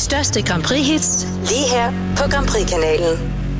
største Grand Prix-hits lige her på Grand Prix-kanalen.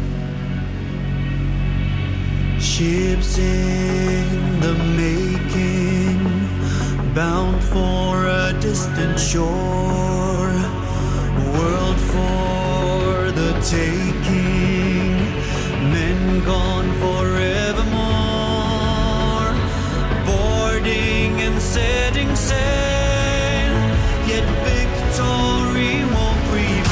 Ships in the making, bound for a distant shore, world for the taking, men gone forevermore, boarding and setting sail, yet victory won't prevail.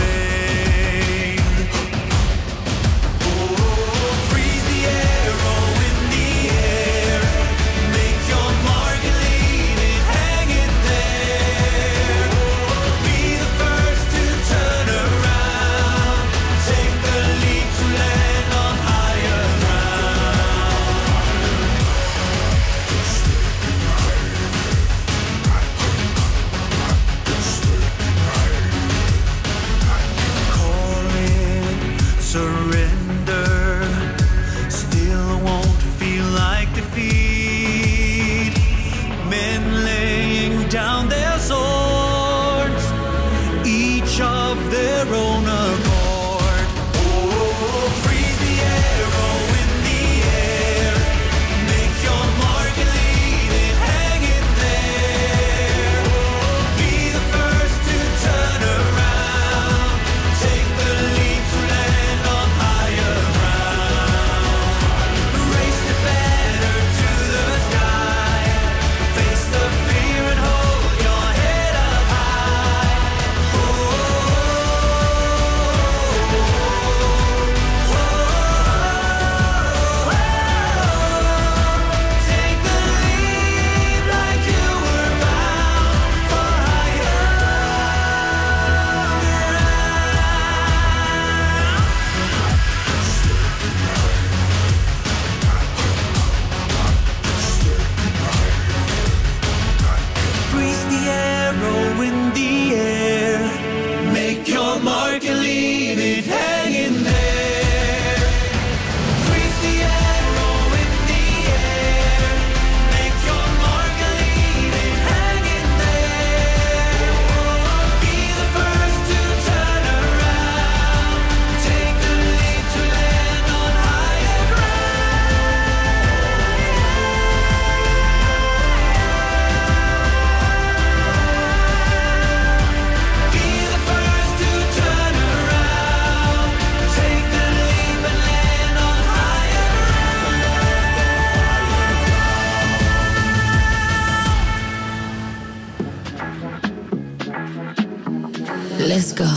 Let's go.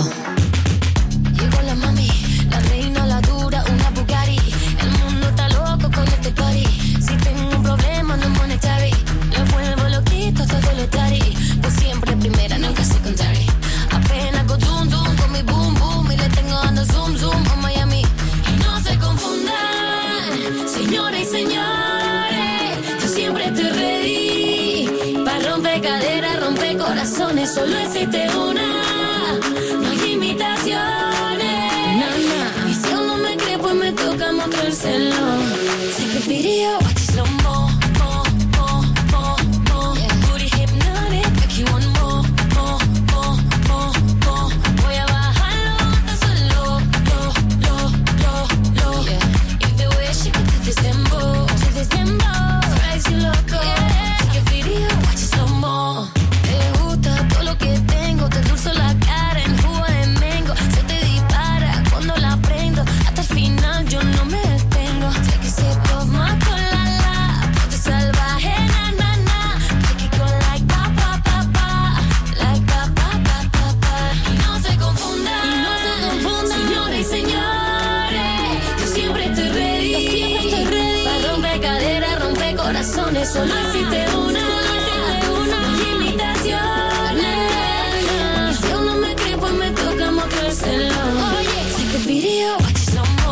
Llegó la mami, la reina, la dura, una Bugatti. El mundo está loco con este party. Si tengo un problema no monetary, le vuelvo loquito todo lo tari. Pues siempre primera, nunca secondary. Apenas con zoom zoom con mi boom boom y le tengo dando zoom zoom a Miami. Y no se confundan, señores y señores, yo siempre estoy ready para romper caderas, romper corazones. Solo existe una. Take a video, watch it slow mo, mo, mo, mo, mo. Yeah. Booty hypnotic, make you want more, more, more, more, more. Voy a bajarlo hasta solo, lo, lo, lo, lo. Yeah. If the way she could do this dembow, drives you loco. Yeah. Take a video, watch it slow mo. Te gusta todo lo que tengo, te endulzo la cara en jugo de mango. Se te dispara cuando la prendo, hasta el final yo no me detengo. Take a sip of my colada, ponte salvaje, na, na, na. Make it go like pa, pa, pa, pa, like pa, pa, pa, pa, pa. Y no se confundan, señores y señores, yo siempre estoy ready, para romper caderas, romper corazones. Solo existe una, no hay limitaciones. Y si aún no me cree, pues me toca mostrárselo. Take a video, watch it slow mo.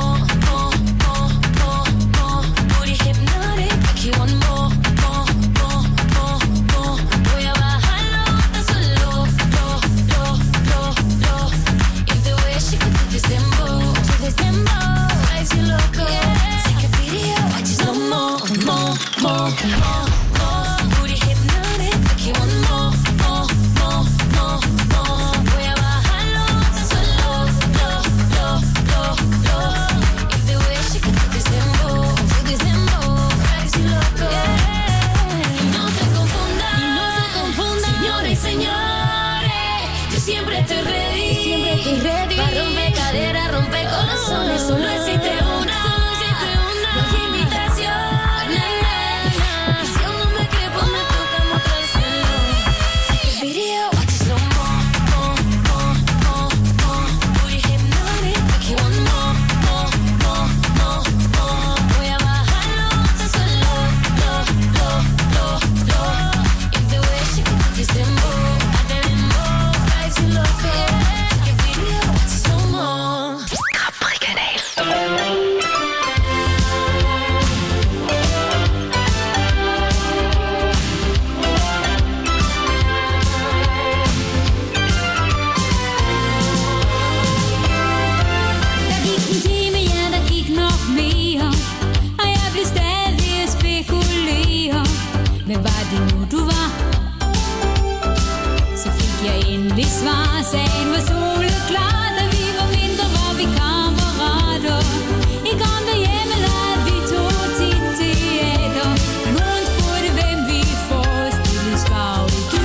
More. estoy ready. Pa' romper caderas, romper corazones, solo existe una. No hay imitación. Y si aún no me crees, pues me toca mostrárselo. Take a video, watch it slow mo. Booty hypnotic, make you want more. Voy a bajarlo hasta suelo, lo. If the way she can take this tempo, I didn't know, drives you loco. Take a video, watch it slow mo. Capri-kanal. Der gik en time, ja, der gik nok mere. Og jeg blev stadig at spekulere. Hvem var det nu, du var? Så fik jeg endelig svar. Sagen var soleklar, da vi var mindre, var vi kammerater. I gang derhjemme lavede vi to tit teater. Og nogen spurgte, hvem vi forestillede, svarede du.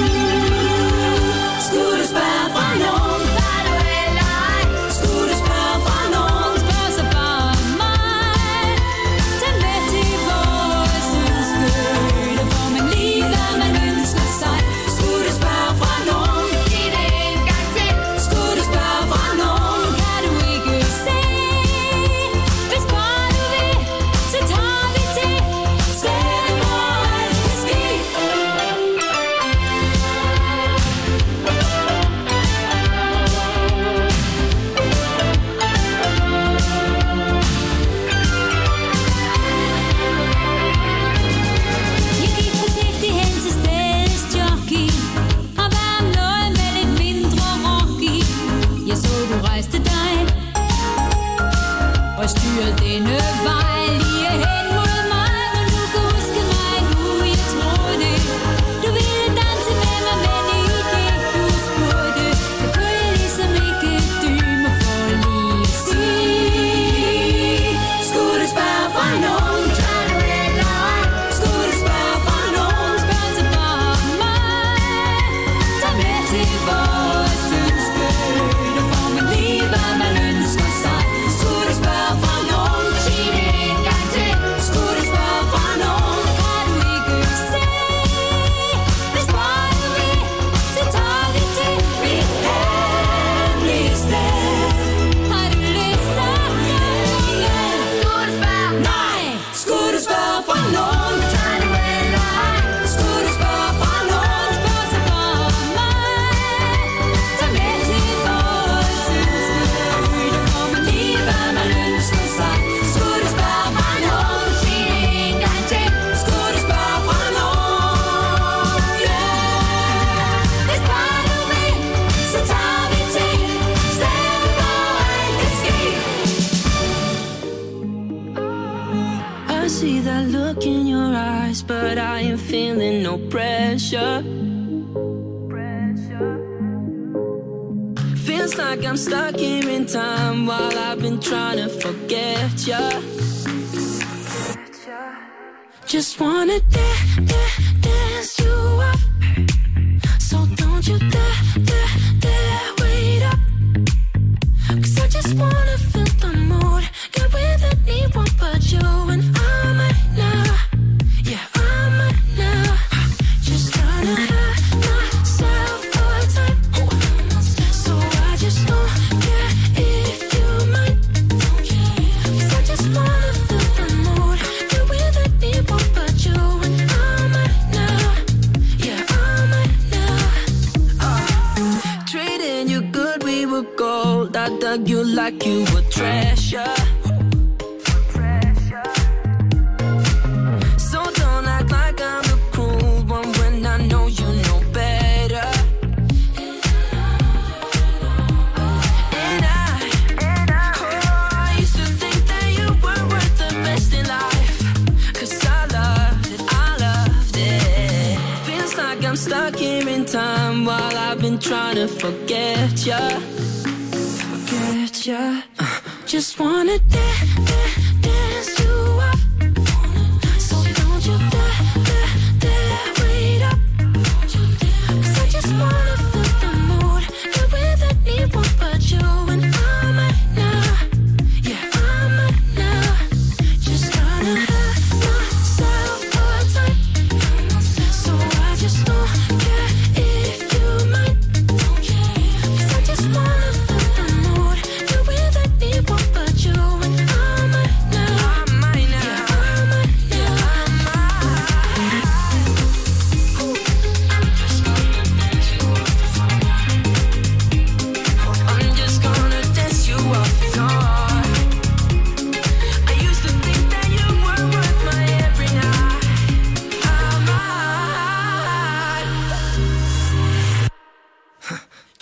Skulle du spørge fra nogen, var du eller ej? Skulle du spørge fra nogen, spørg så bare mig. Tag med til vores ønskeøde, får man lige hvad man ønsker sig. Skulle du spørge fra nogen, sig det en gang til. Skulle du spørge fra nogen, kan du ikke se. Hvis bare du vil, så tager vi til stedet, hvor alt kan ske. Jeg gik forsigtigt hen til stedets jockey og var om noget med lidt mindre rock i. Jeg så du rejste dig og styrede denne vej lige hen mod mig. Men du kan huske mig nu, jeg troede du ville danse med mig, men i det du spurgte, der kunne jeg ligesom ikke dybe mig for lige at sige. Skulle du spørge fra nogen, kan du eller ej? Skulle du spørge fra nogen, spørg så bare mig. Tag med til vores ønskeøde, får man lige hvad man ønsker sig. Skulle du spørge fra nogen, sig det en gang til. Skulle du spørge fra nogen, kan du ikke se. Hvis bare du vil, så tager vi til mit hemmelige sted. Har du lyst, så kan du igen. Skulle du spørge? Nej. Skulle du spørge fra nogen, kan du eller ej? Skulle du spørge fra nogen, spørg så bare mig. Tag med til vores ønskeøde, får man lige hvad man ønsker sig. Skulle du spørge fra nogen, sig det en gang til. Skulle du spørge fra nogen, yeah. Hvis bare du vil, så tager vi til stedet, hvor alt kan ske. I see that look in your eyes, but I ain't feeling no pressure. Feels like I'm stuck here in time while I've been trying to forget ya. Just wanna dance you up, so don't you dare wait up. 'Cause I just wanna feel the mood, get with anyone but you. And I might now, yeah, I might now, just tryna have myself a time. So I just don't care if you might, 'cause I just wanna feel the mood, get with anyone but you. And I might now, yeah, I might now. Treating you good, we were gold. I dug you like you were treasure. So don't act like I'm the cruel one when I know you know better. And I used to think that you were worth the best in life. 'Cause I loved it. Feels like I'm stuck here in time while I've been trying to forget ya. Just wanna dance you up, so don't you dare wait up. 'Cause I just wanna feel the mood, get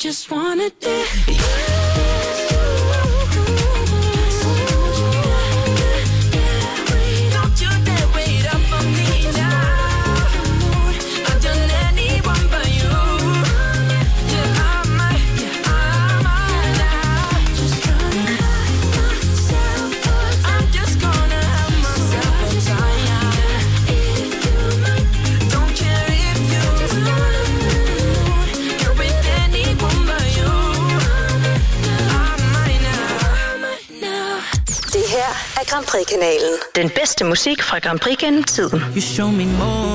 just wanna dance. Don't you dare wait up for me now. I've done anyone but you. Yeah, I'm mine now. Just gonna have myself a time. I'm just gonna have myself a time. If you might, don't care if you just wanna fool. You're with anyone but you. I'm mine now. Det her er Grand Prix-kanalen. Den bedste musik fra Grand Prix gennem tiden. You show me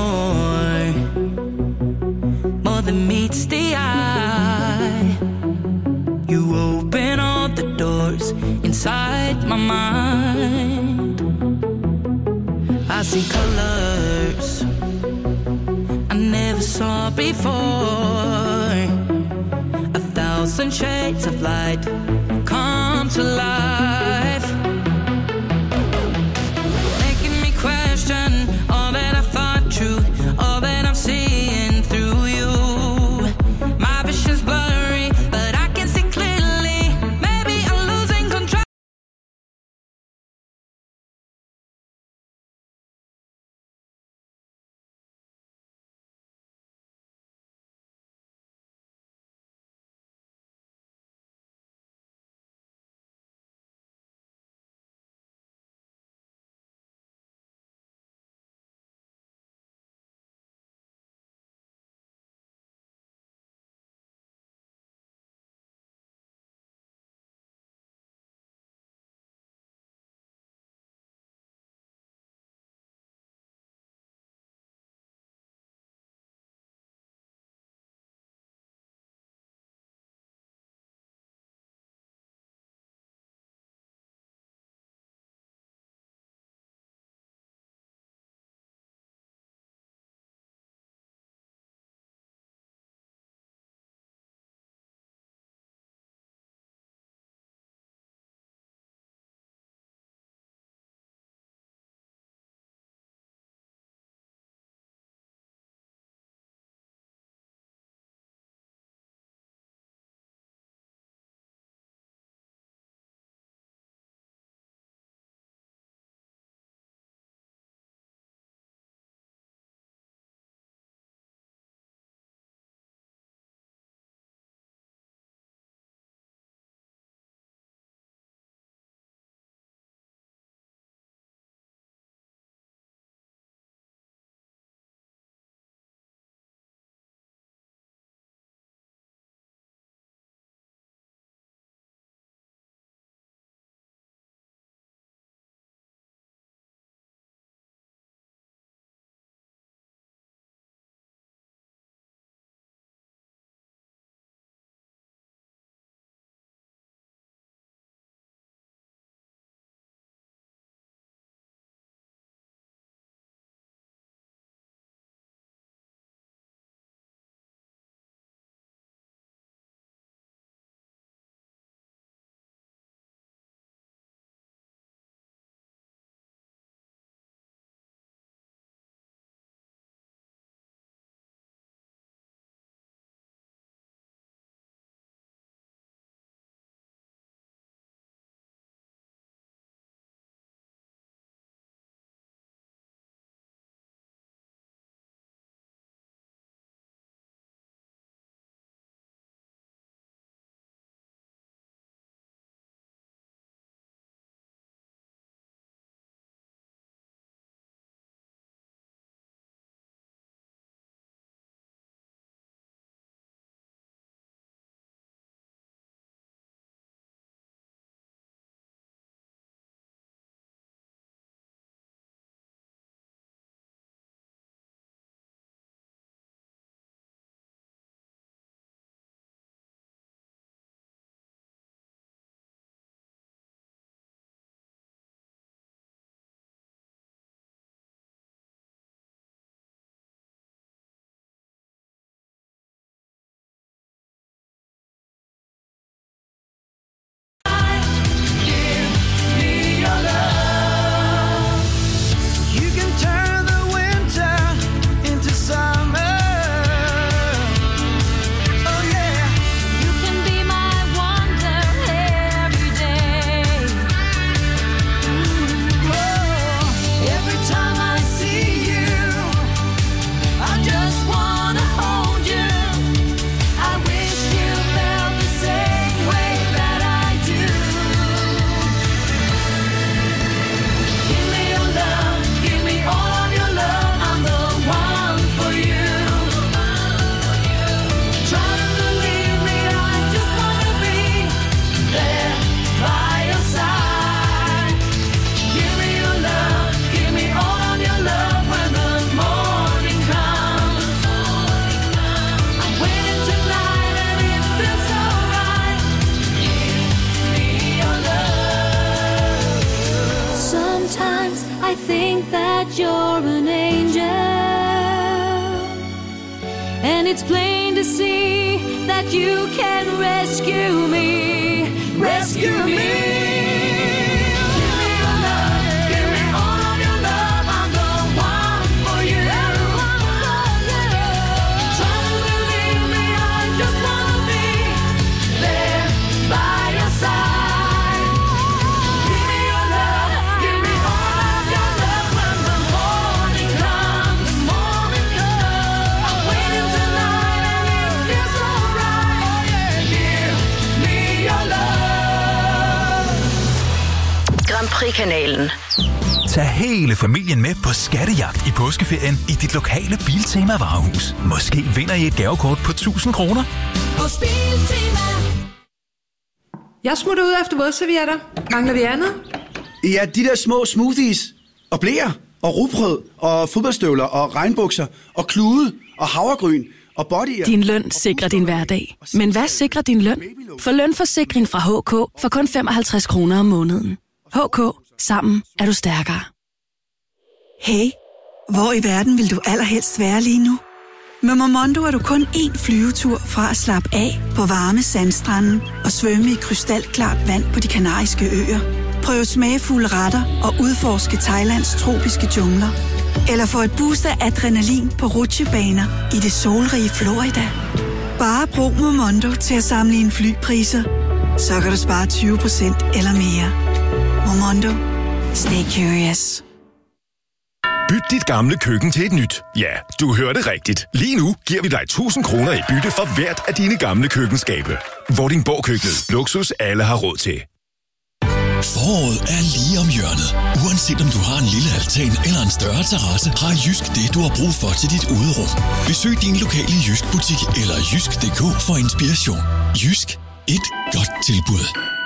more than meets the eye. You open all the doors inside my mind. I see colors I never saw before. 1,000 shades of light come to life, making me question all that I thought true, all that I'm seeing through you. My vision's blurry, but I can see clearly. Maybe I'm losing control. think that you're an angel, and it's plain to see that you can rescue me, rescue me. Prix-kanalen. Tag hele familien med på skattejagt i påskeferien i dit lokale Biltema varehus. Måske vinder I et gavekort på 1000 kroner. Hos Biltema. Jeg smutter ud efter vådservietter. Mangler vi andet? Ja, de der små smoothies og bleer og rugbrød og fodboldstøvler og regnbukser og klude og havregryn og bodyer. Din løn sikrer din hverdag. Men hvad sikrer din løn? For lønforsikring fra HK for kun 55 kroner om måneden. HK. Sammen er du stærkere. Hey, hvor i verden vil du allerhelst være lige nu? Med Momondo er du kun én flyvetur fra at slappe af på varme sandstranden og svømme i krystalklart vand på de Kanariske Øer. Prøv smagfulde retter og udforske Thailands tropiske jungler. Eller få et boost af adrenalin på rutsjebaner i det solrige Florida. Bare brug Momondo til at sammenligne flypriser, så kan du spare 20% eller mere. Momondo. Stay curious. Byt dit gamle køkken til et nyt. Ja, du hørte rigtigt. Lige nu giver vi dig 1000 kroner i bytte for hvert af dine gamle køkkenskabe. Vordingborg-køkkenet. Luksus alle har råd til. Foråret er lige om hjørnet. Uanset om du har en lille altan eller en større terrasse, har Jysk det, du har brug for til dit uderum. Besøg din lokale Jysk-butik eller jysk.dk for inspiration. Jysk. Et godt tilbud.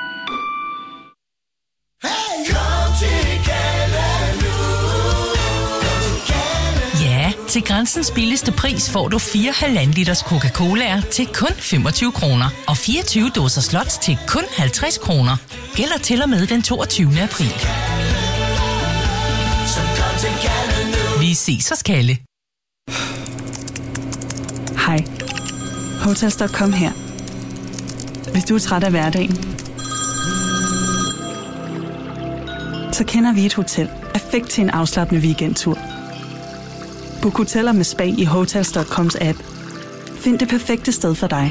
Ja, til Grænsens billigste pris får du 4 1,5 liters Coca-Cola'er til kun 25 kroner og 24 dåser slots til kun 50 kroner. Gælder til og med den 22. april. Vi ses hos Kalle. Hej. Hotels.com her. Hvis du er træt af hverdagen, så kender vi et hotel perfekt til en afslappende weekendtur. Book hoteller med spa i Hotels.coms app. Find det perfekte sted for dig.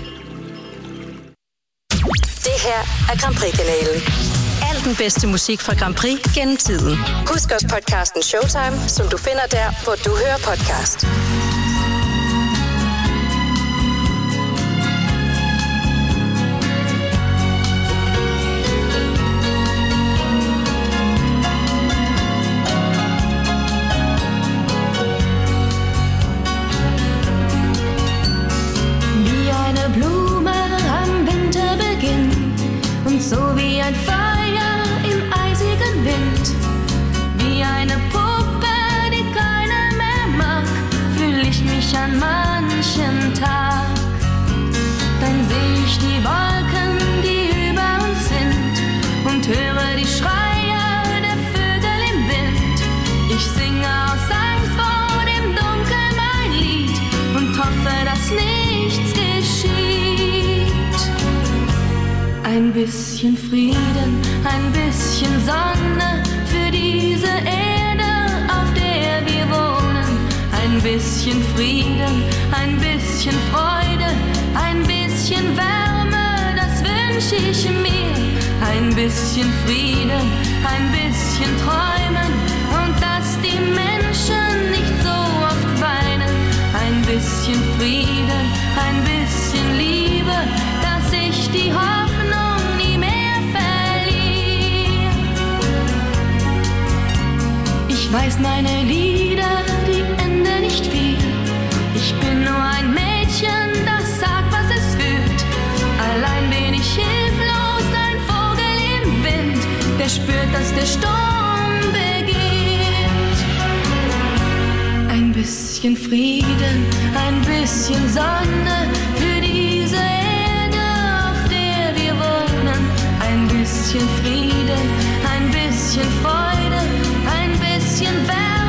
Det her er Grand Prix-kanalen. Al den bedste musik fra Grand Prix gennem tiden. Husk også podcasten Showtime, som du finder der, hvor du hører podcast. So wie ein Feuer im eisigen Wind, wie eine Puppe, die keiner mehr mag, fühl ich mich an manchen Tag. Dann seh ich die Wolken, die über uns sind, und höre die Schreie der Vögel im Wind. Ich singe aus Angst vor dem Dunkel mein Lied und hoffe, dass nichts geschieht. Ein bisschen Frieden, ein bisschen Sonne für diese Erde, auf der wir wohnen. Ein bisschen Frieden, ein bisschen Freude, ein bisschen Wärme, das wünsche ich mir. Ein bisschen Frieden, ein bisschen Träumen und dass die Menschen nicht so oft weinen. Ein bisschen Frieden, ein bisschen Liebe, dass ich die Hoffnung nie mehr verliere. Ich weiß, meine Lieder, die enden nicht viel. Ich bin nur ein Mädchen, das sagt, was es fühlt. Allein bin ich hilflos, ein Vogel im Wind, der spürt, dass der Sturm beginnt. Ein bisschen Frieden, ein bisschen Sonne für diese Erde, auf der wir wohnen. Ein bisschen Frieden, ein bisschen Freude, ein bisschen Wärme,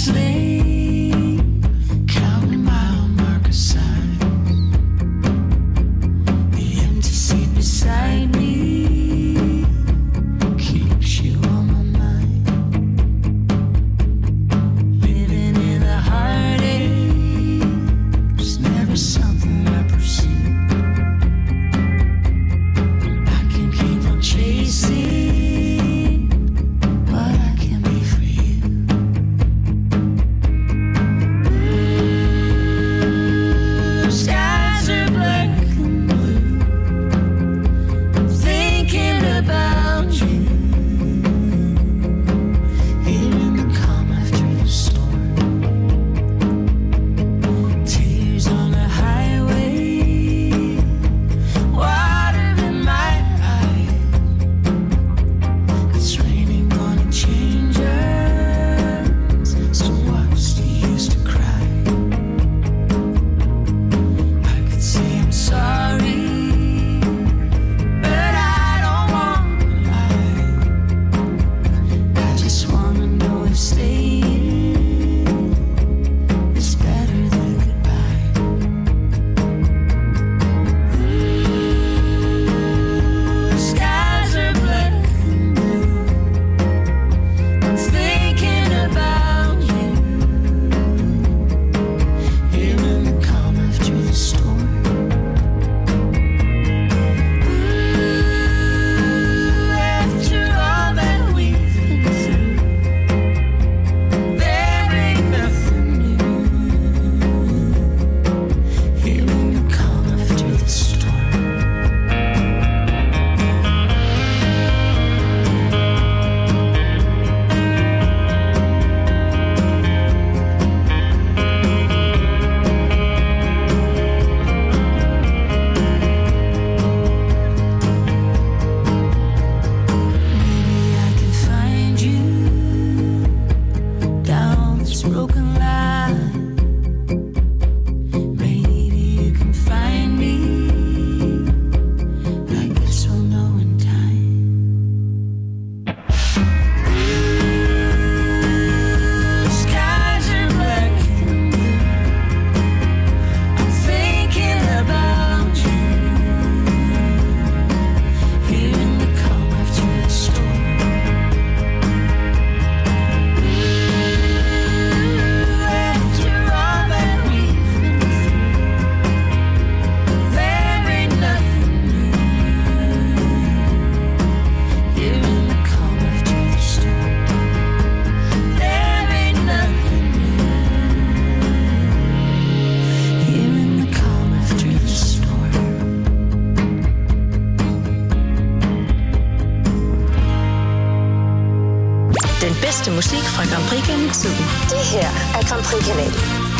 bedste musik fra Grand Prix gennem tiden. Det her er Grand Prix-kanalen.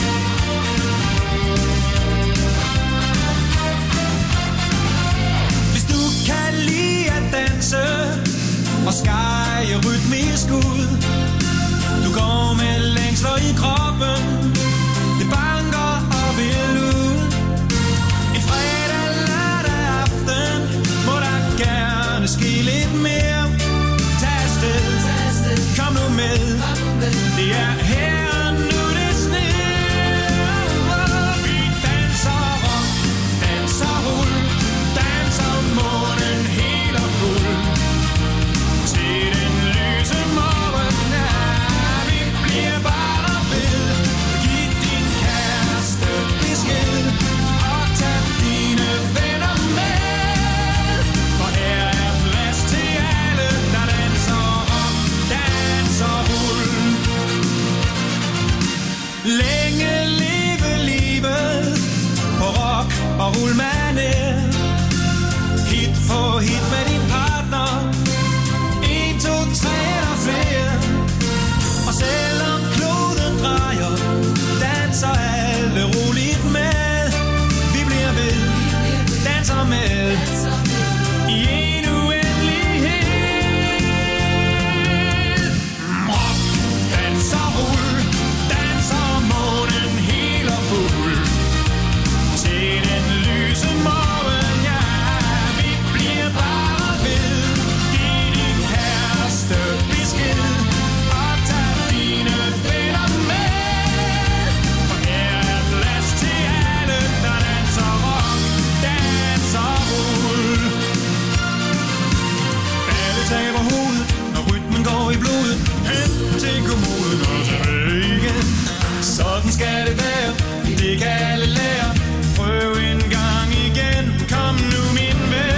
Hvis du kan lide at danse og skære rytmisk ud, du går med længsler i kroppen, det banker og vil ud. En fredag, lørdag aften må der gerne ske lidt mere. Tag afsted, kom nu med, det er her nu det sner. Vi danser rock, danser rul, danser månen helt og fuld. Til den lyse morgen, ja, vi bliver bare ved. Giv din kæreste besked og tag dine venner med. For her er plads til alle, der danser rock, danser rul. Længe leve livet på rock og rullmanér. Hit på hit med din partner, 1, 2, 3 eller flere. Og selvom kloden drejer, danser alle roligt med. Vi bliver ved, danser med i en uendelighed. Rock, danser, rull, danser månen helt og fuld. Til den lyse morgen, ja, vi bliver bare ikke alle lærer. Prøv en gang igen, kom nu min ven.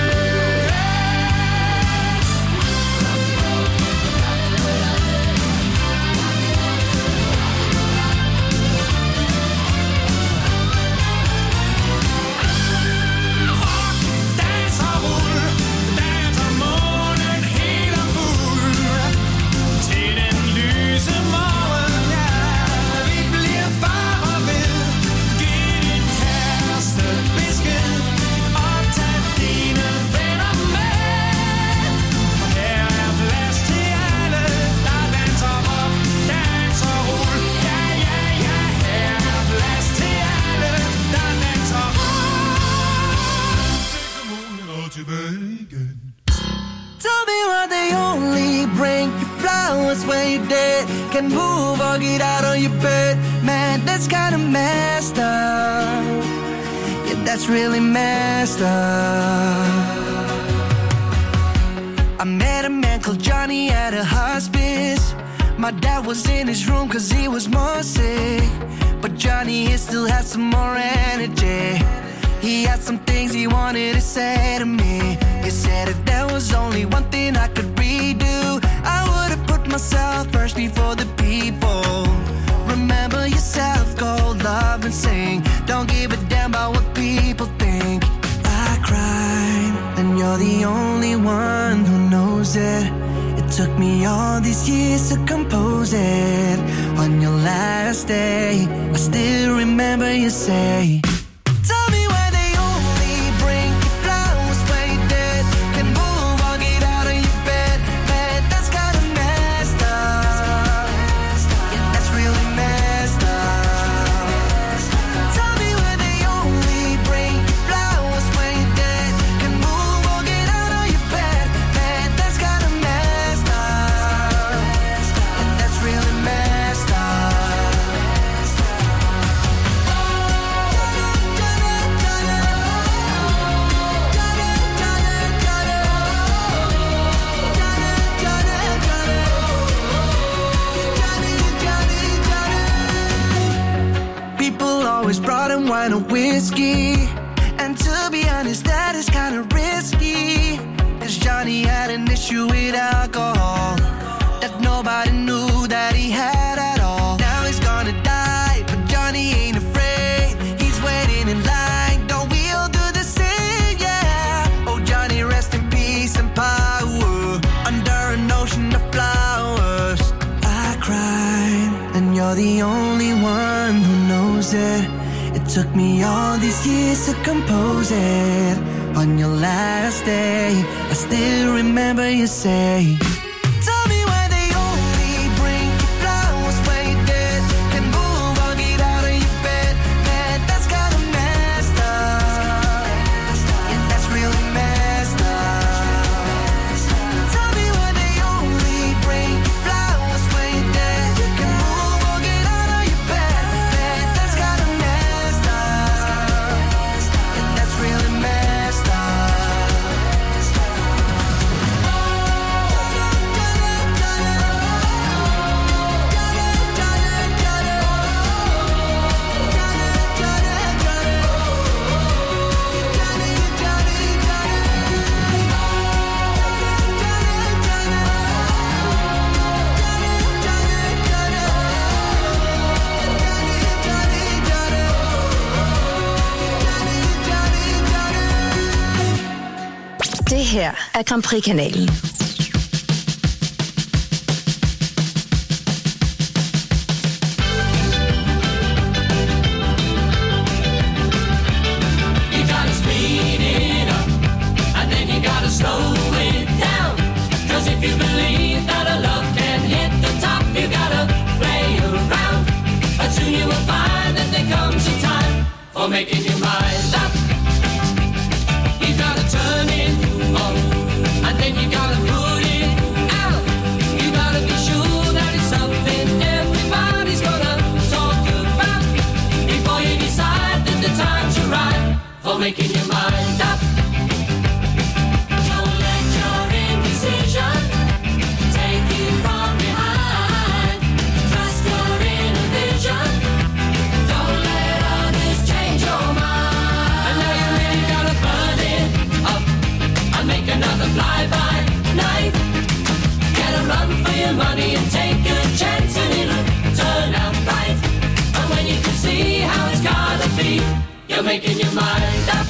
Tell me why they only bring you flowers when you're dead. Can move or get out of your bed. Man, that's kinda messed up. Yeah, that's really messed up. I met a man called Johnny at a hospice. My dad was in his room cause he was more sick. But Johnny, he still had some more energy. He had some things he wanted to say to me. He said if there was only one thing I could redo, I would have put myself first before the people. Remember yourself, go love and sing. Don't give a damn about what people think. I cried, and you're the only one who knows it. It took me all these years to compose it. On your last day, I still remember you say, tell me why they only bring you flowers when you're dead. Can move or get out of your bed. Man, that's kinda messed up. Yeah, that's really messed up. Tell me why they only bring you flowers when you're dead. Can move or get out of your bed. Man, that's kinda messed up. Yeah, that's really messed up. People always brought him wine or whiskey, and to be honest, that is kinda risky. Cause Johnny had an issue with alcohol that nobody knew that he had at all. Now he's gonna die, but Johnny ain't afraid. He's waiting in line, don't we all do the same, yeah. Oh Johnny, rest in peace and power, under an ocean of flowers. I cried, and you're the only one who knows it. It took me all these years to compose it. On your last day, I still remember you say, tell me why they only bring you flowers when you're dead. Can move or get out of your bed. Man, that's kinda messed up. Yeah, that's really messed up. Tell me why they only bring you flowers when you're dead. Can move or get out of your bed. Man, that's kinda messed up. Yeah, that's really messed up. Det her er Grand Prix-kanalen. You gotta speed it up, and then you gotta slow it down. Cause if you believe that a love can hit the top, you gotta play around. But soon you will find that there comes a time for making your mind up. You gotta turn it on, and then you gotta put it out. You gotta be sure that it's something everybody's gonna talk about before you decide that the time's right for making your mind up. Don't let your indecision take you from behind. Trust your inner vision. Don't let making your mind up.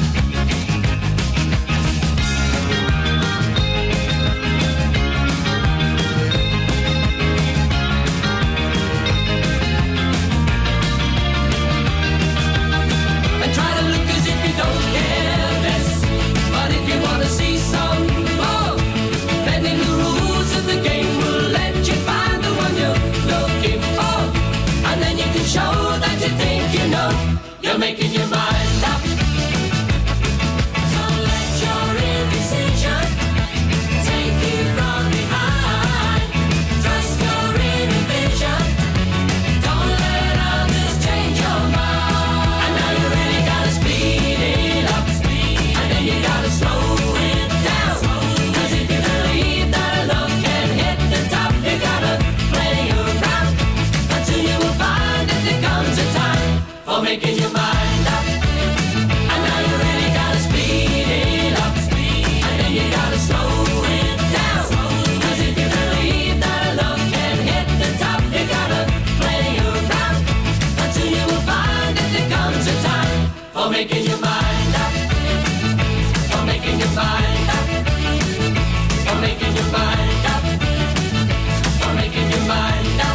And try to look as if you don't care less. But if you want to see some more, bending the rules of the game will let you find the one you're looking for. And then you can show that you think you know. You're making your mind up. Don't let your indecision take you from behind. Trust your inner vision. Don't let others change your mind. And now you really gotta speed it up. And then you gotta slow it down. Cause if you believe that love can hit the top, you gotta play around. Until you will find that there comes a time for making your mind up. And now you really gotta speed it up. And then you gotta slow it down. Cause if you believe that love can hit the top, you gotta play around. Until you will find that there comes a time for making your mind up. For making your mind up. For making your mind up. For making your mind up.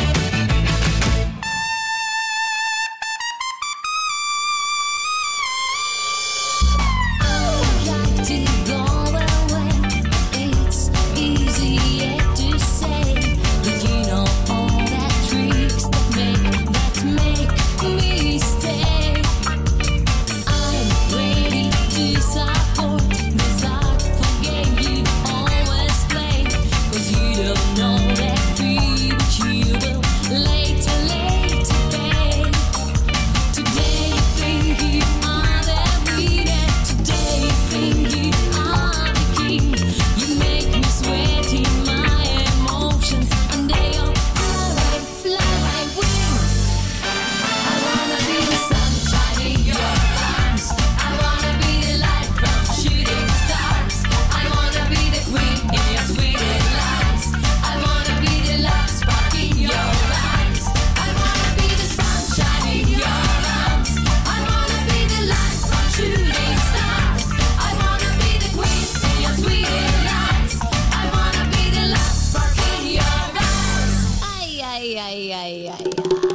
To go away, it's easier to say, but you know all that tricks that make me stay. I'm ready to support this art for game you always play, 'cause you don't know that free, but you will later pay. Today you think you are the winner, today you think you are the king. You make me sweat in my emotions, and they all fly wing. I wanna be the sunshine in your arms. I wanna be the light from shooting stars. I wanna be the queen in your sweetest lies. I wanna be the love spark in your eyes. I wanna be the sunshine in your arms. I wanna be the light from shooting stars. I wanna be the queen in your sweetest lies. I wanna be the love spark in your eyes. Ay, ay, ay, ay, ay, ay.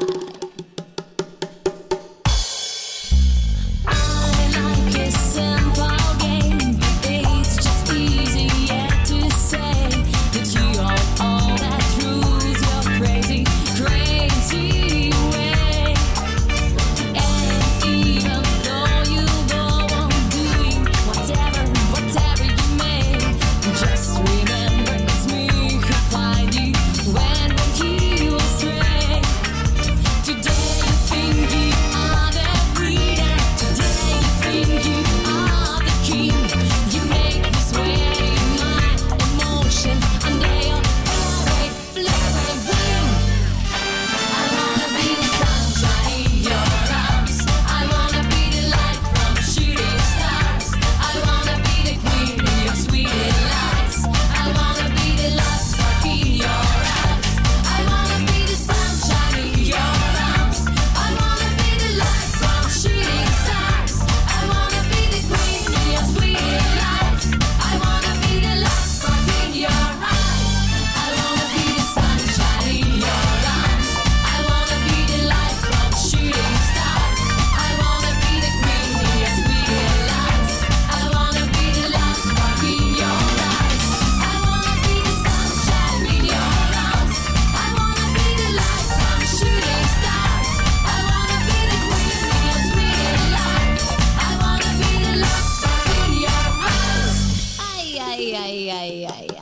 I like a simple game. It's just easier to say that you are all that rules your crazy, crazy way. And even though you go on doing whatever you may, just remember it's me who find you when you astray. Today you think you are the winner. Today you think you are the king. You make me sweat in my emotions, and they all fly wing. I wanna be the sunshine in your arms. I wanna be the light from shooting stars. I wanna be the queen in your sweetest lies. I wanna be the love spark in your eyes. I wanna be the sunshine in your arms. I wanna be the light from shooting stars. I wanna be the queen in your sweetest lies. I wanna be the love spark in your eyes. I wanna be the sunshine in your arms. I wanna be the light from shooting stars. I wanna be the queen in your sweetest lies. I wanna be the love spark in your eyes. I wanna be the sunshine in your arms. I wanna be the light from shooting stars. I wanna be the queen in your sweetest lies. I wanna be the love spark in your eyes. Ay, ay, ay, ay, ay, ay.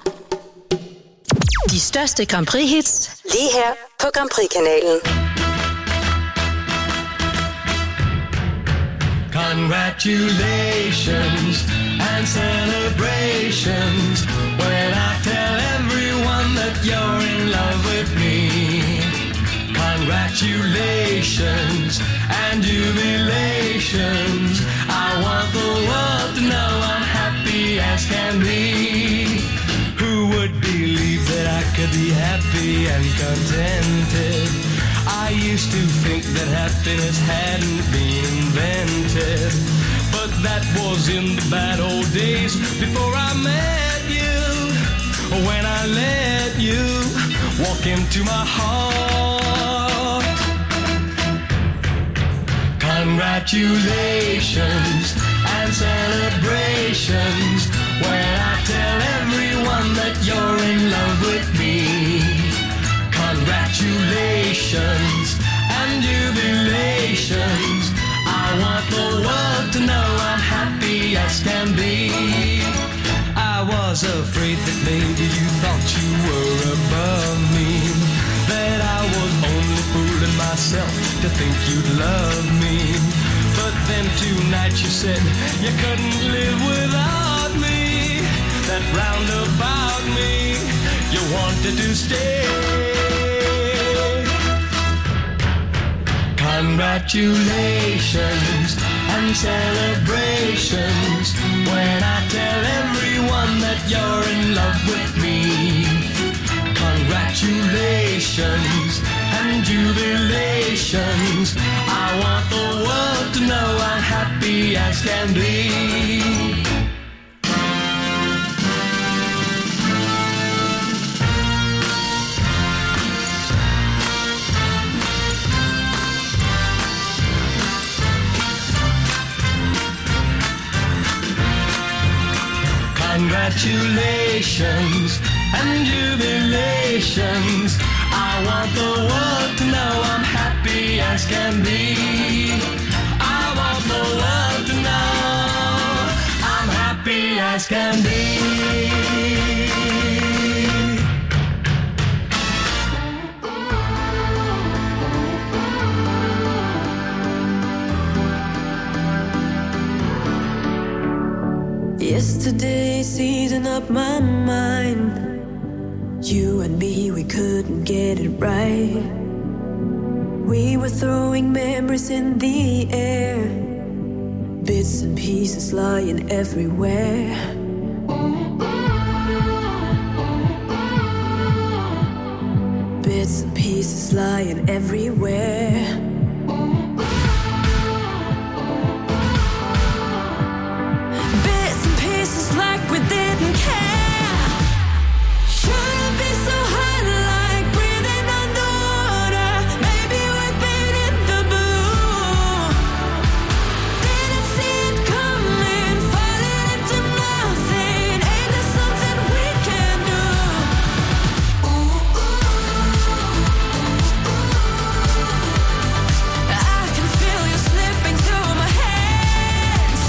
De største Grand Prix-hits lige her på Grand Prix-kanalen. Congratulations and celebrations when I tell everyone that you're in love with me. Congratulations and jubilations. I want the world to know I'm happy as can be. Who would believe that I could be happy and contented? I used to think that happiness hadn't been invented, but that was in the bad old days before I met you. When I let you walk into my heart. Congratulations and celebrations when I tell everyone that you're in love with me. Congratulations and jubilations. I want the world to know I'm happy as can be. I was afraid that maybe you thought you were above me, that I was only fooling myself to think you'd love me. But then tonight you said you couldn't live without me, that round about me you wanted to stay. Congratulations and celebrations when I tell everyone that you're in love with me. Congratulations and jubilations. I want the world to know I'm happy as can be. Congratulations and jubilations. I want the world to know I'm happy as can be. I want the world to know I'm happy as can be. Yesterday's eating up my mind. You and me, we couldn't get it right. We were throwing memories in the air, bits and pieces lying everywhere. Bits and pieces lying everywhere. Like we didn't care. Shouldn't be so hot, like breathing underwater. Maybe we've been in the blue. Didn't see it coming, falling into nothing. Ain't there something we can do? I can feel you slipping through my hands.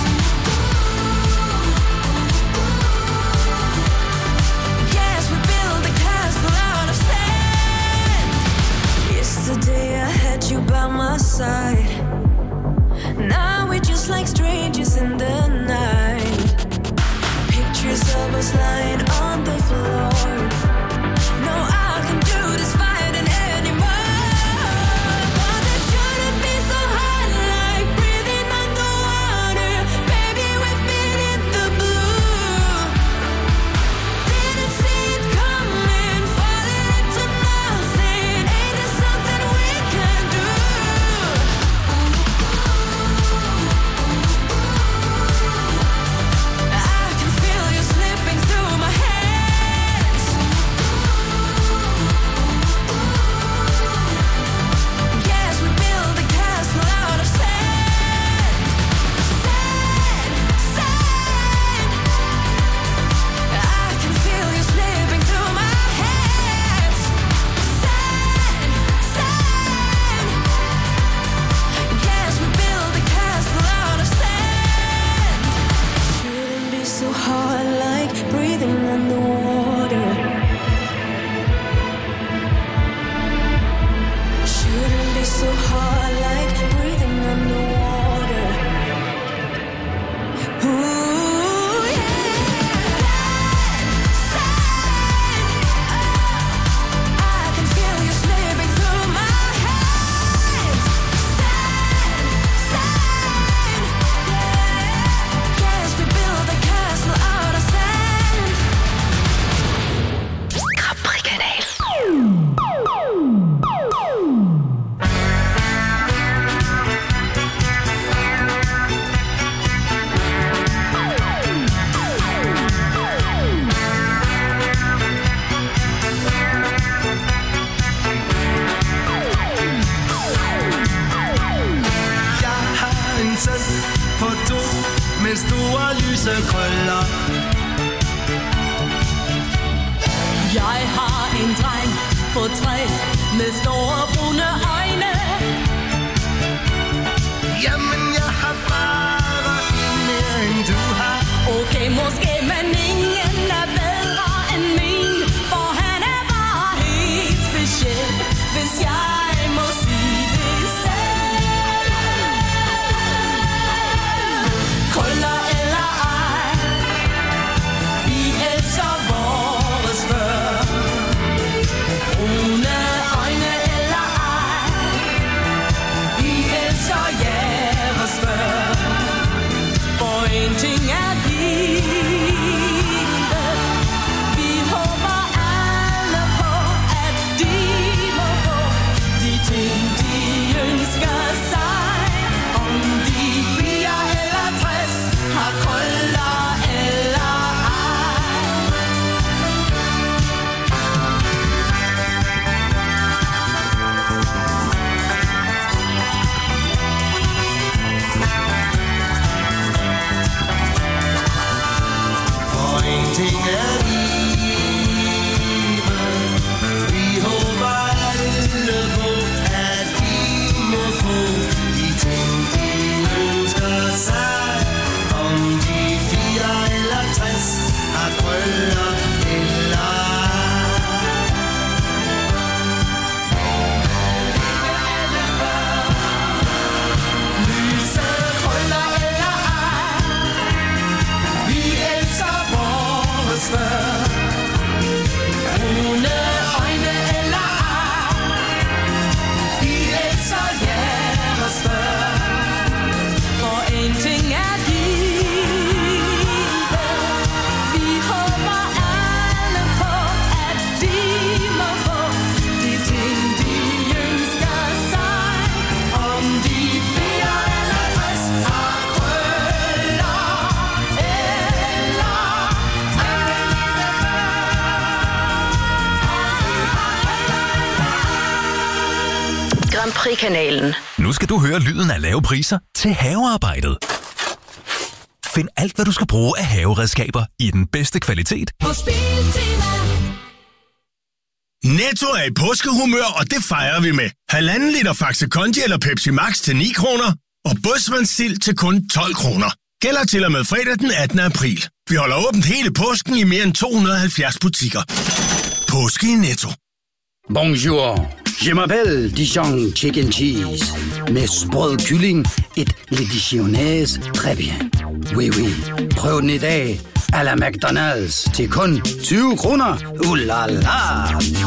Yesterday I had you by my side. Now we're just like strangers in the night. Pictures of us lying on the floor. No, I can do this fighting anymore. But it shouldn't be so hard, like breathing underwater. Baby, we've been in the blue. Didn't see it coming, falling into nothing. Ain't there something we can do? lyse krøller. Jeg har en dreng på 3 med store brune øjne. Jamen, jeg har bare en mere end du har. Okay, måske, men ingen er bedre end min, for han er bare helt speciel, hvis jeg må sige det selv. Krøller eller ej, vi elsker vores børn. Brune øjne eller ej, vi elsker jeres børn. For en ting er givet, vi håber alle på, at de må få de ting, de ønsker sig. Om de 4 eller 60 har krøller eller ej. For en ting er givet, vi håber alle på, at de må få de ting, de ønsker sig. Om de 4 eller 60 har krøller eller Lyse krøller eller ej, vi elsker vores børn. Brune øjne eller ej, vi elsker jeres børn. For en ting er givet, vi håber alle på, at de må få de ting, de ønsker sig. Om de 4 eller 60 har krøller eller Grand Prix-kanalen. Nu skal du høre lyden af lave priser til havearbejdet. Find alt, hvad du skal bruge af haveredskaber i den bedste kvalitet. på Biltema. Netto er i påskehumør, og det fejrer vi med. 1,5 liter Faxe Kondi eller Pepsi Max til 9 kroner, og Bådsmandsild til kun 12 kroner. Gælder til og med fredag den 18. april. Vi holder åbent hele påsken i mere end 270 butikker. Påske i Netto. Bonjour. Je m'appelle Dijon Chicken Cheese. Med sprød kylling, et le dijonnaise, très bien. Oui, oui. Prøv den i dag, à la McDonald's, til kun 20 kroner. La la.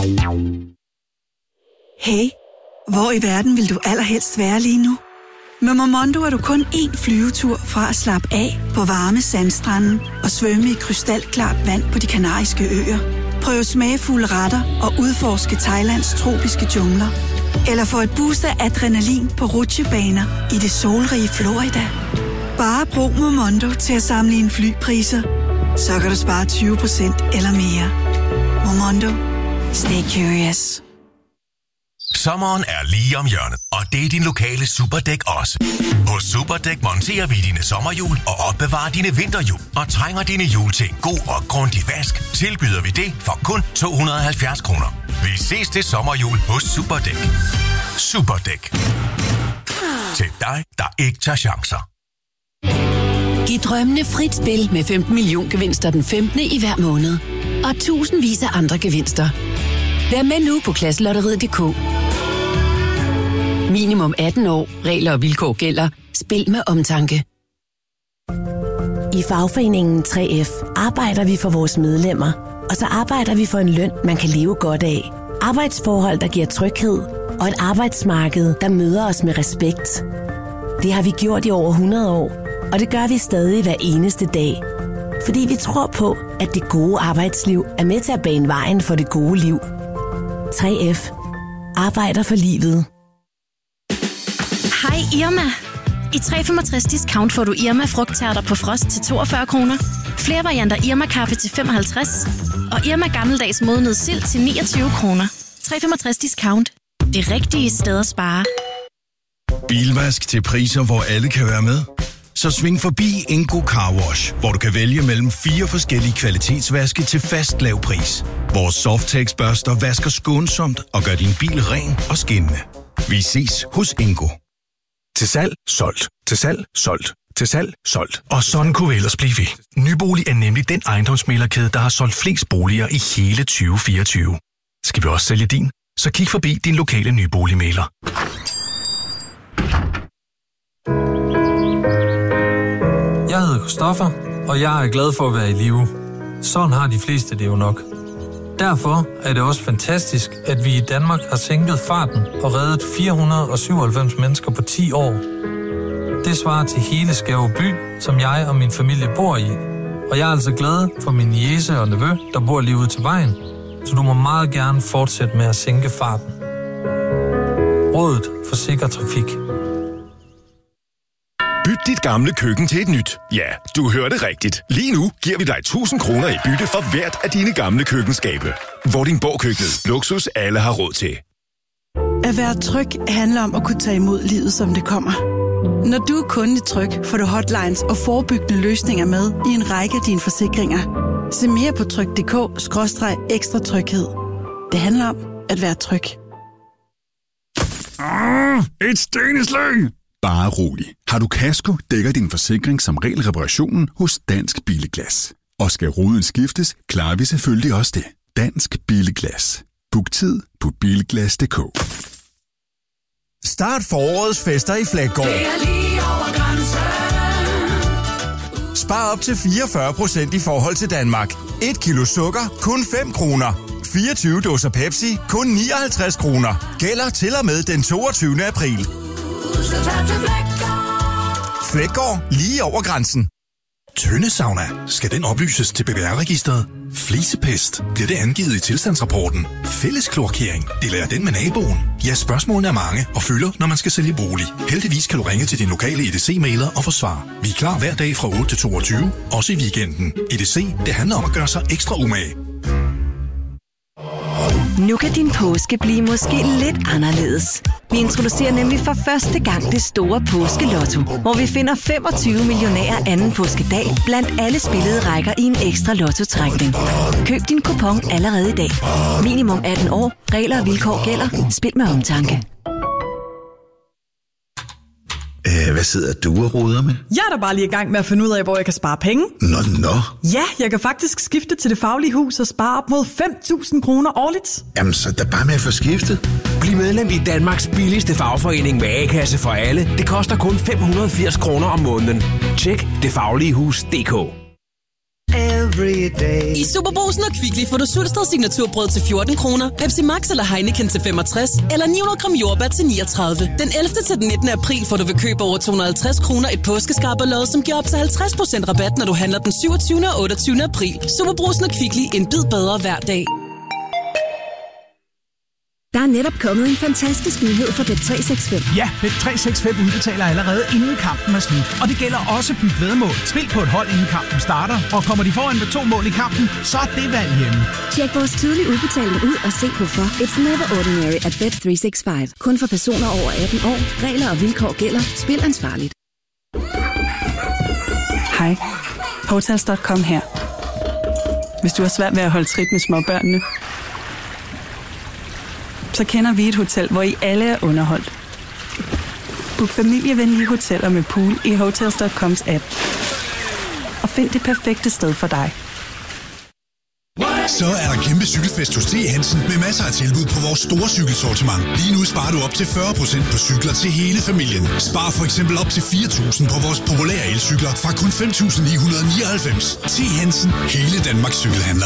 Hey, hvor i verden vil du allerhelst være lige nu? Med Momondo er du kun 1 flyvetur fra at slappe af på varme sandstrande og svømme i krystalklart vand på de Kanariske Øer. Prøv smagfulde retter og udforske Thailands tropiske jungler. Eller få et boost af adrenalin på rutsjebaner i det solrige Florida. Bare brug Momondo til at sammenligne flypriser, så kan du spare 20% eller mere. Momondo. Stay curious. Sommeren er lige om hjørnet, og det er din lokale Superdæk også. Hos Superdæk monterer vi dine sommerhjul og opbevarer dine vinterhjul. Og trænger dine hjul til en god og grundig vask, tilbyder vi det for kun 270 kroner. Vi ses til sommerhjul hos Superdæk. Superdæk. Til dig, der ikke tager chancer. Giv drømmene frit spil med 15 million gevinster den 15. i hver måned. Og tusindvis af andre gevinster. Vær med nu på klasselotteriet.dk. Minimum 18 år. Regler og vilkår gælder. Spil med omtanke. I fagforeningen 3F arbejder vi for vores medlemmer, og så arbejder vi for en løn, man kan leve godt af. Arbejdsforhold, der giver tryghed, og et arbejdsmarked, der møder os med respekt. Det har vi gjort i over 100 år, og det gør vi stadig hver eneste dag. Fordi vi tror på, at det gode arbejdsliv er med til at bane vejen for det gode liv. 3F arbejder for livet. Hej Irma. I 365 discount får du Irma frugttærter på frost til 42 kroner. Flere varianter Irma kaffe til 55. Og Irma gammeldags modnet sild til 29 kroner. 365 discount. Det rigtige sted at spare. Bilvask til priser, hvor alle kan være med. Så sving forbi Ingo Car Wash, hvor du kan vælge mellem 4 forskellige kvalitetsvaske til fast lav pris. Vores Softex-børster vasker skånsomt og gør din bil ren og skinnende. Vi ses hos Ingo. Til salg, solgt. Til salg, solgt. Til salg, solgt. Og sådan kunne vi ellers blive ved. Nybolig er nemlig den ejendomsmæglerkæde, der har solgt flest boliger i hele 2024. Skal vi også sælge din? Så kig forbi din lokale nyboligmægler. Jeg hedder Christoffer, og jeg er glad for at være i live. Sådan har de fleste det jo nok. Derfor er det også fantastisk, at vi i Danmark har sænket farten og reddet 497 mennesker på 10 år. Det svarer til hele Skæve by, som jeg og min familie bor i. Og jeg er altså glad for min niece og nevø, der bor lige ude til vejen. Så du må meget gerne fortsætte med at sænke farten. Rådet for sikker trafik. Byt dit gamle køkken til et nyt. Ja, du hørte rigtigt. Lige nu giver vi dig 1000 kroner i bytte for hvert af dine gamle køkkenskabe. Vordingborg Køkkenet. Luksus alle har råd til. At være tryg handler om at kunne tage imod livet, som det kommer. Når du er kunde i Tryg, får du hotlines og forebyggende løsninger med i en række af dine forsikringer. Se mere på tryg.dk/ekstra tryghed. Det handler om at være tryg. Et sten i slæng! Bare rolig. Har du kasko, dækker din forsikring som regel reparationen hos Dansk Billeglas. Og skal ruden skiftes, klarer vi selvfølgelig også det. Dansk Billeglas. Book tid på bilglas.dk. Start forårets fester i Flækgaard. Spar op til 44% i forhold til Danmark. 1 kilo sukker, kun 5 kroner. 24 dåser Pepsi, kun 59 kroner. Gælder til og med den 22. april. Flækgaard, lige over grænsen. Tøndesauna. Skal den oplyses til BBR-registret? Flisepest. Bliver det angivet i tilstandsrapporten? Fælleskloakering. Eller er den med naboen? Ja, spørgsmålene er mange og fylder, når man skal sælge bolig. Heldigvis kan du ringe til din lokale EDC-mailer og få svar. Vi er klar hver dag fra 8 til 22, også i weekenden. EDC, det handler om at gøre sig ekstra umage. Nu kan din påske blive måske lidt anderledes. Vi introducerer nemlig for første gang det store påskelotto, hvor vi finder 25 millionærer anden påskedag blandt alle spillede rækker i en ekstra lottotrækning. Køb din kupon allerede i dag. Minimum 18 år. Regler og vilkår gælder. Spil med omtanke. Hvad sidder du og roder med? Jeg er da bare lige i gang med at finde ud af, hvor jeg kan spare penge. Nå. Ja, jeg kan faktisk skifte til Det Faglige Hus og spare op mod 5.000 kroner årligt. Jamen, så er der bare med at få skiftet. Bliv medlem i Danmarks billigste fagforening med A-kasse for alle. Det koster kun 580 kroner om måneden. Tjek detfagligehus.dk. I Superbrugsen og Kvickly får du Sulsted signaturbrød til 14 kroner, Pepsi Max eller Heineken til 65, eller 900 gram jordbær til 39. Den 11. til den 19. april får du ved køb over 250 kroner et påskeskarperlod, som giver op til 50% rabat, når du handler den 27. og 28. april. Superbrugsen og Kvickly, en bid bedre hver dag. Der er netop kommet en fantastisk nyhed for Bet365. Ja, Bet365 udbetaler allerede inden kampen er slut. Og det gælder også byt væddemål. Spil på et hold inden kampen starter, og kommer de foran med 2 mål i kampen, så er det valg hjemme. Tjek vores tidlige udbetaling ud og se hvorfor. It's never ordinary at Bet365. Kun for personer over 18 år. Regler og vilkår gælder. Spil ansvarligt. Hej. Hotels.com her. Hvis du har svært ved at holde trit med småbørnene, så kender vi et hotel, hvor I alle er underholdt. Book familievenlige hoteller med pool i Hotels.coms app. Og find det perfekte sted for dig. Så er der kæmpe cykelfest hos T. Hansen med masser af tilbud på vores store cykelsortiment. Lige nu sparer du op til 40% på cykler til hele familien. Spar for eksempel op til 4.000 på vores populære elcykler fra kun 5.999. T. Hansen. Hele Danmarks cykelhandler.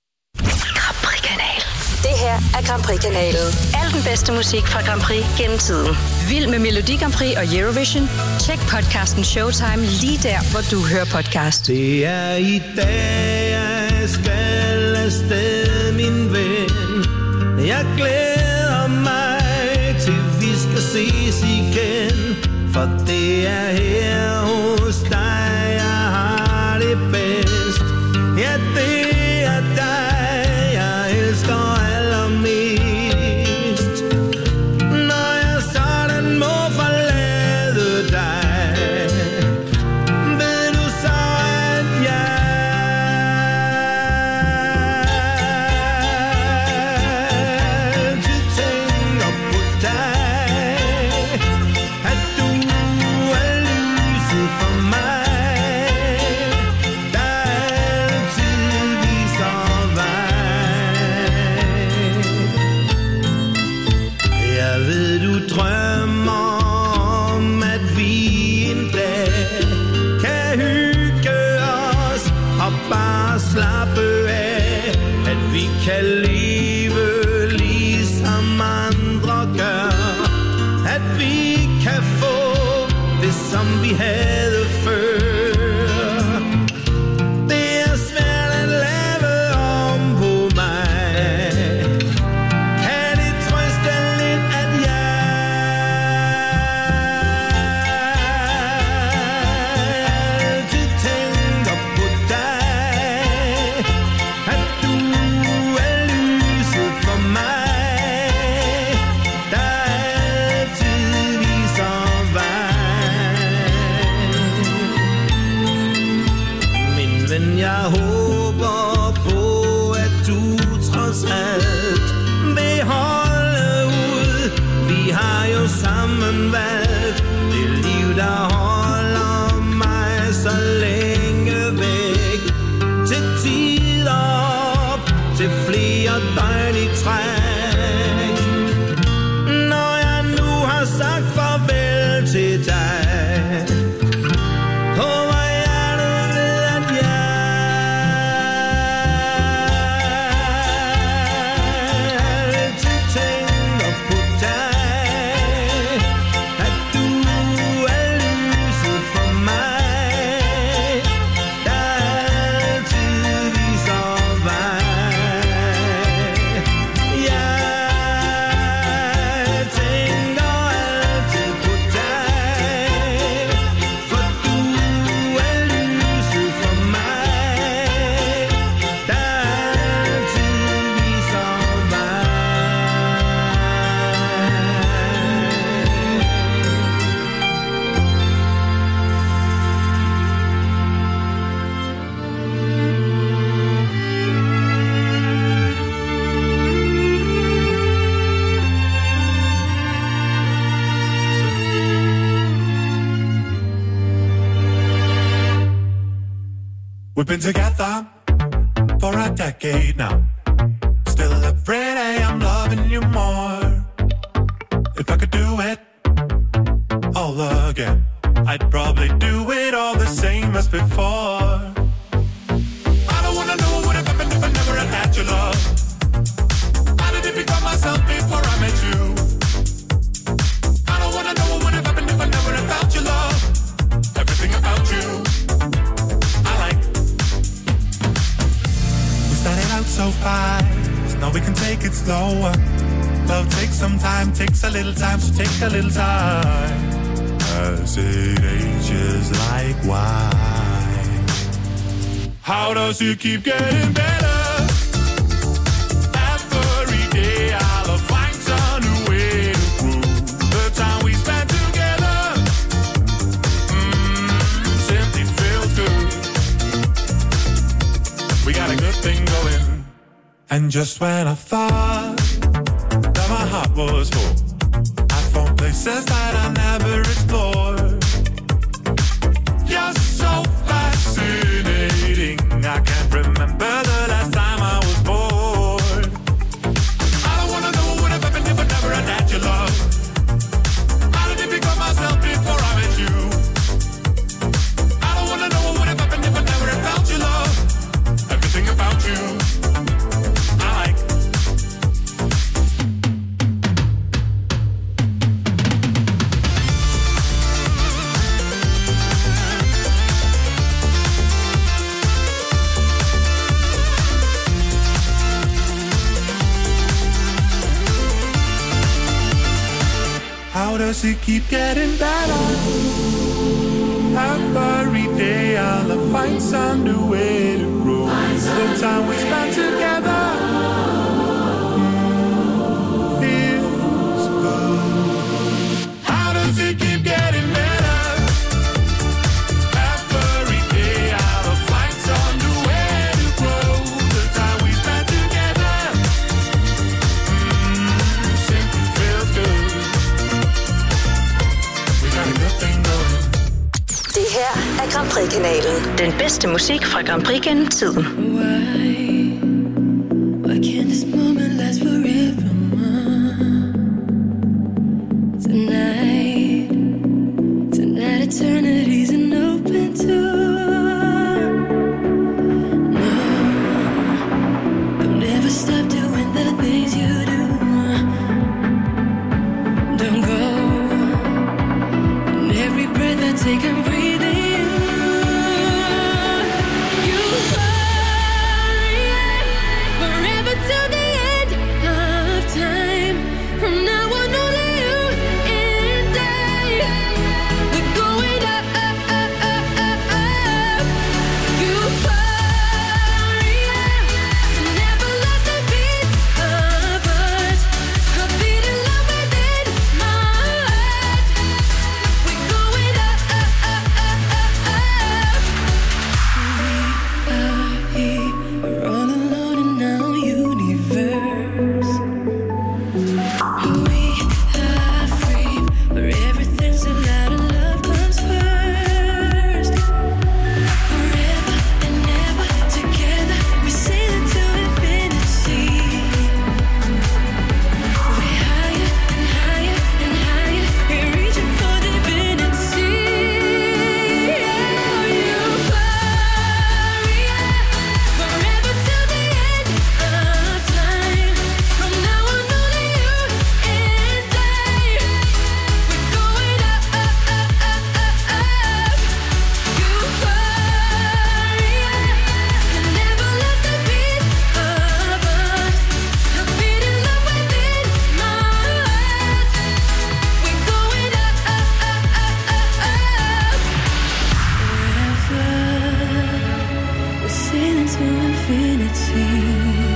Det her er Grand Prix-kanalen. Al den bedste musik fra Grand Prix gennem tiden. Vild med Melodi Grand Prix og Eurovision? Tjek podcasten Showtime lige der, hvor du hører podcast. Det er i dag, jeg skal afsted, min ven. Jeg glæder mig til, vi skal ses igen. For det er her hos dig, jeg har det bedst. Ja, det er dig, jeg elsker allermest. Når jeg sådan må forlade dig, som vi havde før. Det er svært at lave om på mig. Kan det trøste lidt, at jeg altid tænker på dig, at du er lyset for mig, der altid viser vej. Min ven, jeg håber på, at du trods alt vil holde ud. Vi har jo sammen valgt det liv, der holder mig så længe væk. Til tider op, til flere døgn i træk. Når jeg nu har sagt farvel til dig, håber jeg du ved, at jeg altid tænker på dig, at du er lyset for mig, der altid viser vej. Jeg tænker altid på dig, for du er lyset for mig, der altid viser vej. We've been together for a decade now. Still every day I'm loving you more. If I could do it all again, I'd probably do it all the same as before. I don't wanna know what would have happened if I never had had your love. How did it become myself before I met you? I don't wanna know what would have happened if I never had felt your love. Everything about you I like. We started out so fast, now we can take it slower. Love takes some time, takes a little time, so take a little time. As it ages like wine. How does it keep getting better? Every day I'll find some new way to prove the time we spent together. Simply feels good. We got a good thing going. And just when I thought that my heart was full, I found places that I never explored. You're so fascinating, I can't remember the last time I was bored. I don't wanna know what would have happened if I never had had your love. How did it become myself before I met you? I don't wanna know what would have happened if I never had felt your love. Everything about you I like. How does it keep getting better? Every day I'll find some new way to grow. The time we spent together feels good. How does it keep getting better? Every day I'll find some new way to grow. The time we spent together simply feels good. We got a good thing going. Det her er Grand Prix-kanalen. Den bedste musik fra Grand Prix gennem tiden. Why can't this moment last forever? Tonight eternity's an open door. No, don't ever stop doing the things you do. Don't go. And every breath I take like I'm breathing you. Euphoria, forever till the end of time. From now on, only you and I. We're going up, up, up, up, up, up. Euphoria, never lost a beat of us. A beat in love within my heart. We're going up, up, up, up, up, up. We are here, we're all alone in our universe. We are free, where everything's allowed and love comes first. Forever and ever together, we sail into infinity. We're higher and higher and higher, we're reaching for divinity. Euphoria, forever till the end of time. From now on, only you and I. We're going up, up, up, up, up, up. Euphoria, never lost a beat of us. A beat in love within my heart. We're going up, up, up, up, up, up. Forever, we're sailing to infinity.